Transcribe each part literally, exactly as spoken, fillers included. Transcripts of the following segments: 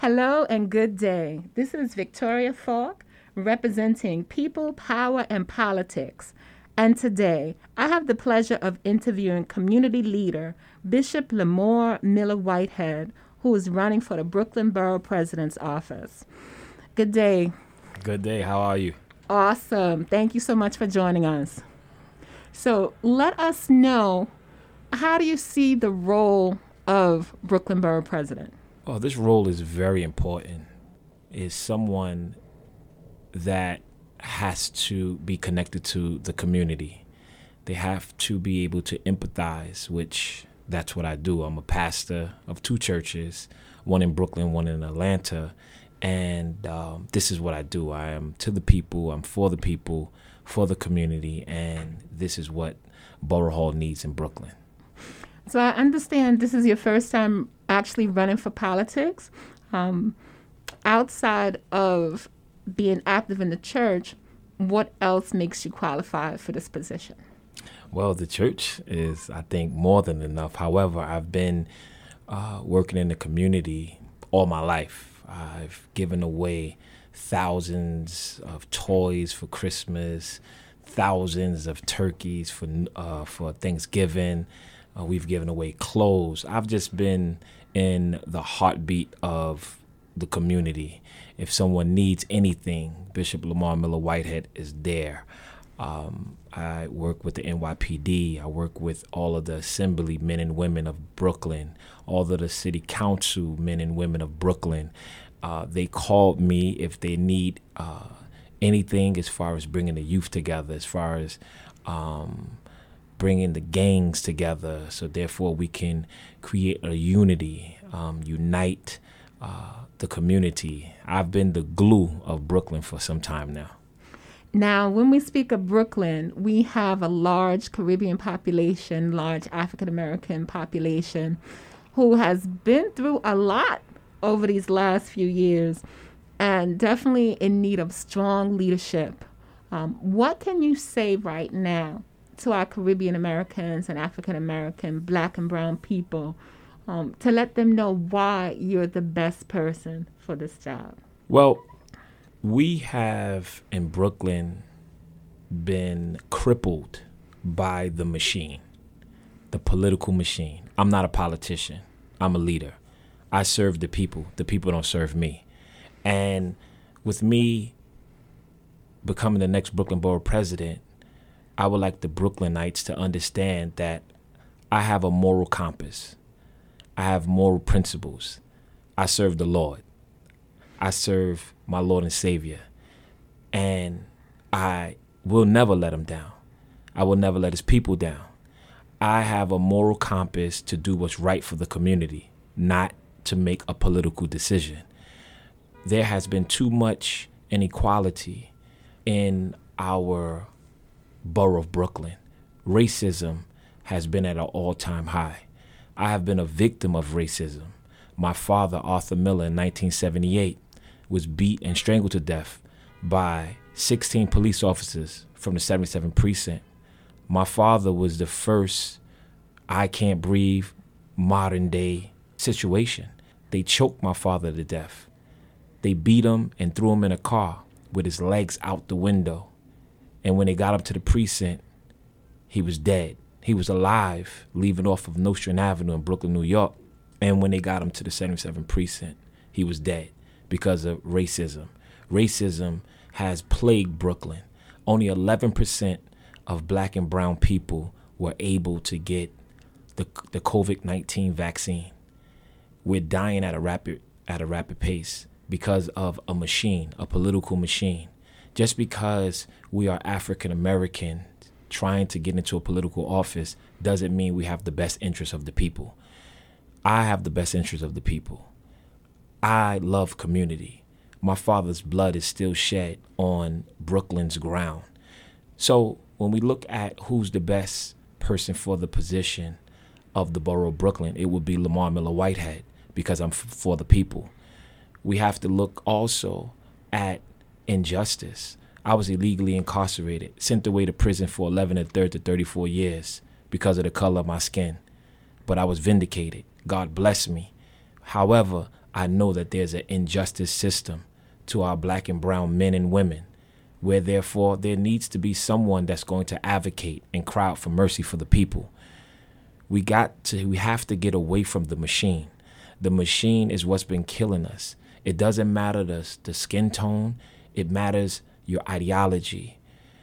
Hello and good day. This is Victoria Falk representing People, Power, and Politics. And today I have the pleasure of interviewing community leader Bishop Lamore Miller Whitehead, who is running for the Brooklyn Borough President's office. Good day. Good day. How are you? Awesome. Thank you so much for joining us. So let us know, how do you see the role of Brooklyn Borough President? Oh, this role is very important. Is someone that has to be connected to the community. They have to be able to empathize, which that's what I do. I'm a pastor of two churches, one in Brooklyn, one in Atlanta. And um, this is what I do. I am to the people. I'm for the people, for the community. And this is what Borough Hall needs in Brooklyn. So I understand this is your first time actually running for politics. Um, outside of being active in the church, what else makes you qualified for this position? Well, the church is, I think, more than enough. However, I've been uh, working in the community all my life. I've given away thousands of toys for Christmas, thousands of turkeys for uh, for Thanksgiving. Uh, we've given away clothes. I've just been in the heartbeat of the community. If someone needs anything, Bishop Lamore Miller Whitehead is there. Um, I work with the N Y P D. I work with all of the assembly men and women of Brooklyn, all of the city council men and women of Brooklyn. Uh, they called me if they need uh, anything as far as bringing the youth together, as far as um, bringing the gangs together, so therefore we can create a unity, um, unite uh, the community. I've been the glue of Brooklyn for some time now. Now, when we speak of Brooklyn, we have a large Caribbean population, large African-American population who has been through a lot over these last few years and definitely in need of strong leadership. Um, what can you say right now to our Caribbean Americans and African American, Black and brown people um, to let them know why you're the best person for this job? Well, we have in Brooklyn been crippled by the machine, the political machine. I'm not a politician. I'm a leader. I serve the people. The people don't serve me. And with me becoming the next Brooklyn Borough President, I would like the Brooklynites to understand that I have a moral compass. I have moral principles. I serve the Lord. I serve my Lord and Savior. And I will never let him down. I will never let his people down. I have a moral compass to do what's right for the community, not to make a political decision. There has been too much inequality in our borough of Brooklyn. Racism has been at an all-time high. I have been a victim of racism. My father, Arthur Miller, in nineteen seventy-eight, was beat and strangled to death by sixteen police officers from the seventy-seventh Precinct. My father was the first I can't breathe modern day situation. They choked my father to death. They beat him and threw him in a car with his legs out the window. And when they got him to the precinct, he was dead. He was alive, leaving off of Nostrand Avenue in Brooklyn, New York. And when they got him to the seventy-seventh Precinct, he was dead because of racism. Racism has plagued Brooklyn. Only eleven percent of Black and brown people were able to get the the COVID nineteen vaccine. We're dying at a rapid at a rapid pace because of a machine, a political machine. Just because we are African American trying to get into a political office doesn't mean we have the best interests of the people. I have the best interests of the people. I love community. My father's blood is still shed on Brooklyn's ground. So when we look at who's the best person for the position of the borough of Brooklyn, it would be Lamore Miller Whitehead, because I'm f- for the people. We have to look also at injustice. I was illegally incarcerated, sent away to prison for eleven and a third to thirty-four years because of the color of my skin. But I was vindicated. God bless me. However, I know that there's an injustice system to our black and brown men and women, where therefore there needs to be someone that's going to advocate and cry out for mercy for the people. We got to, we have to get away from the machine. The machine is what's been killing us. It doesn't matter the, the skin tone. It matters your ideology.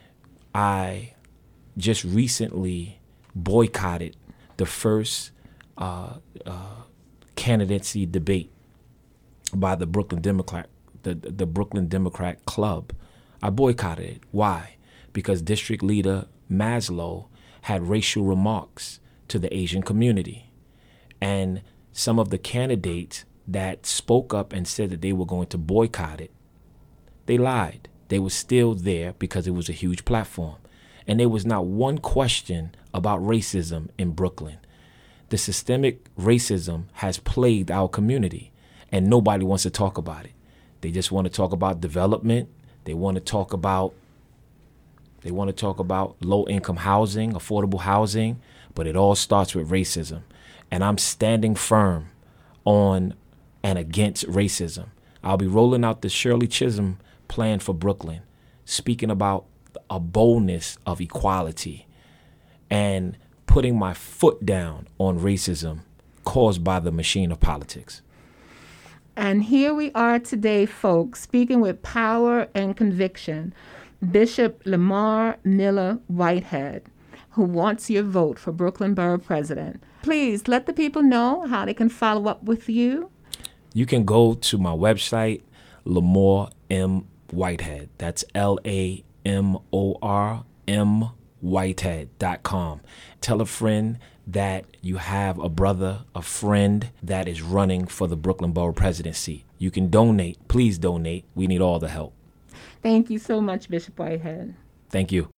I just recently boycotted the first uh, uh, candidacy debate by the Brooklyn Democrat, the, the Brooklyn Democrat Club. I boycotted it. Why? Because District Leader Maslow had racial remarks to the Asian community. And some of the candidates that spoke up and said that they were going to boycott it, they lied. They were still there because it was a huge platform. And there was not one question about racism in Brooklyn. The systemic racism has plagued our community, and nobody wants to talk about it. They just want to talk about development. They want to talk about they want to talk about low-income housing, affordable housing, but it all starts with racism. And I'm standing firm on and against racism. I'll be rolling out the Shirley Chisholm plan for Brooklyn, speaking about a boldness of equality and putting my foot down on racism caused by the machine of politics. And here we are today, folks, speaking with power and conviction, Bishop Lamar Miller Whitehead, who wants your vote for Brooklyn Borough President. Please let the people know how they can follow up with you. You can go to my website, Lamar M. Whitehead. That's L A M O R M Whitehead dot com. Tell a friend that you have a brother, a friend that is running for the Brooklyn Borough presidency. You can donate. Please donate. We need all the help. Thank you so much, Bishop Whitehead. Thank you.